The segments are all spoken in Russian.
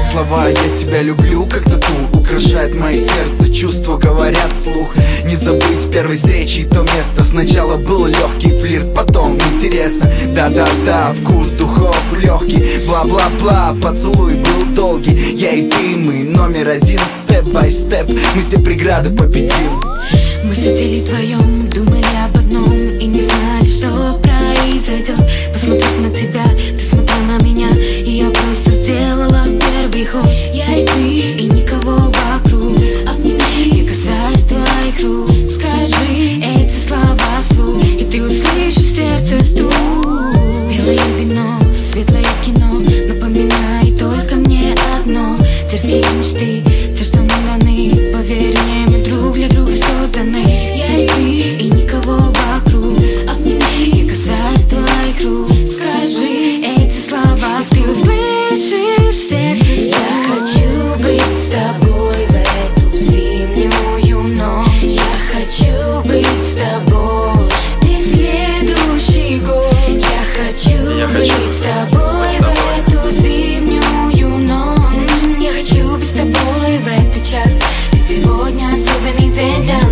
слова «я тебя люблю» как тату украшает мое сердце, чувства говорят вслух. Не забыть первой встречи то место. Сначала был легкий флирт, потом интересно. Да-да-да, вкус духов легкий. Бла-бла-бла, поцелуй был долгий. Я и ты, мы номер один, степ-бай-степ. Мы все преграды победим. Мы сидели вдвоем, думали об одном и не знали, что произойдет. Посмотрев на тебя, ты смотрел на меня, и я просто сделала первый ход. Я и ты, и никого вокруг. Обними, я касаюсь твоих рук. Скажи эти слова вслух, и ты услышишь сердце стук. Белое вино, светлое кино, напоминай только мне одно. Дерзкие мечты, те, что нам даны. Поверь мне, мы друг для друга созданы. Я и ты, и никого вокруг. Обними, я касаюсь твоих рук. Скажи эти слова, и ты услышишь сердце. Я хочу быть с тобой в эту зимнюю ночь. Я хочу быть с тобой весь следующий год. Я хочу быть с тобой в эту зимнюю ночь. Я хочу быть с тобой в этот час, ведь сегодня особенный день для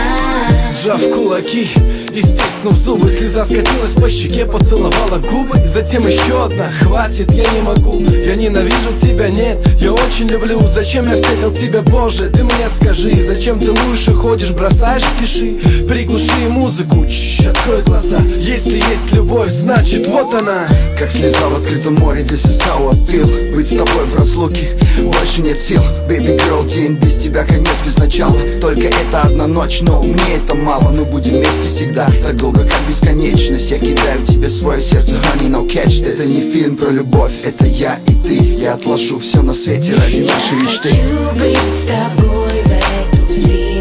нас. Сжав кулаки и стиснув зубы, слеза скатилась по щеке, поцеловала губы. Затем еще одна, хватит, я не могу. Я ненавижу тебя, нет, я очень люблю. Зачем я встретил тебя, Боже, ты мне скажи. Зачем целуешь и ходишь, бросаешь в тиши? Приглуши музыку, открой глаза. Если есть любовь, значит вот она. Как слеза в открытом море, this is how I feel. Быть с тобой в разлуке, больше нет сил. Baby girl, день без тебя, конец без начала. Только это одна ночь, но мне это мало. Мы будем вместе всегда, так долго, как бесконечность. Я кидаю тебе свое сердце, honey, no catch this. Это не фильм про любовь, это я и ты. Я отложу все на свете ради нашей мечты. Я хочу быть с тобой в эту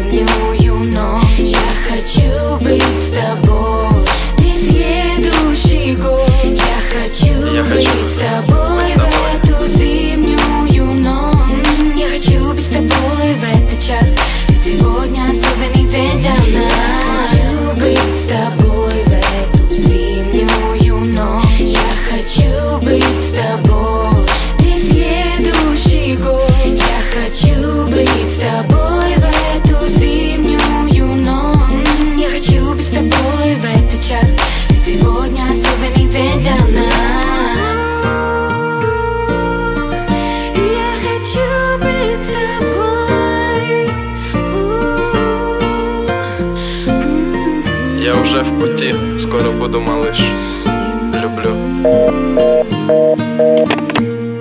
зимнюю ночь. Я хочу быть с тобой весь следующий год. Я хочу быть с тобой в эту зимнюю ночь. Я хочу быть с тобой в этот час, ведь сегодня особенный день для нас. Хочу быть с тобой в эту зимнюю ночь. Я хочу быть с тобой весь следующий год. Я хочу быть с тобой в эту зимнюю ночь. Я хочу быть с тобой в этот час, ведь сегодня особенный день для нас. Я хочу быть с тобой. Я уже в пути, скоро буду, малыш. Люблю.